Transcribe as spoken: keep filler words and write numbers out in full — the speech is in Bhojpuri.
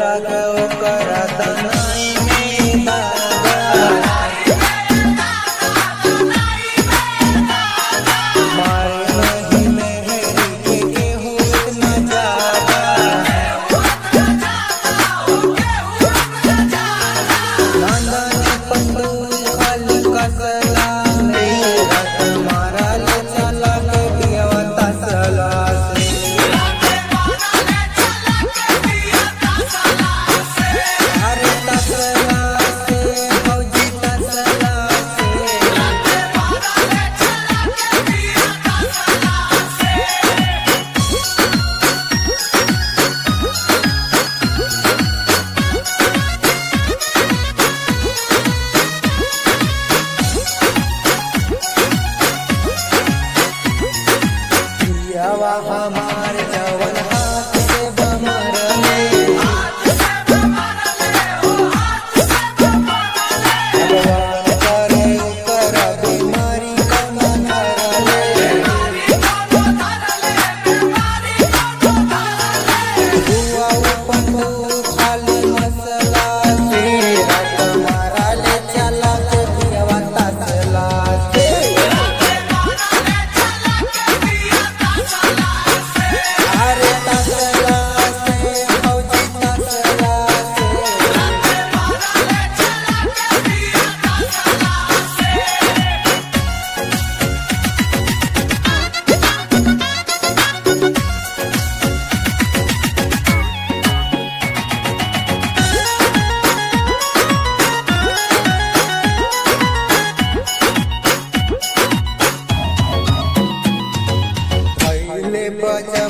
लग ओकरा तनाई में दागा मारे नहीं मेहरी के केहू इतना ज्यादा नांदानी पंडूल खाली कसला रात मारा ले चला के पियवा तसला हमार जवन हाथ से बमरले भगवान करे ओकरा बीमारी कौनो धरले हुआ पंडू खाली मसला से रात मारा ले चला के पियवा तसला से बजा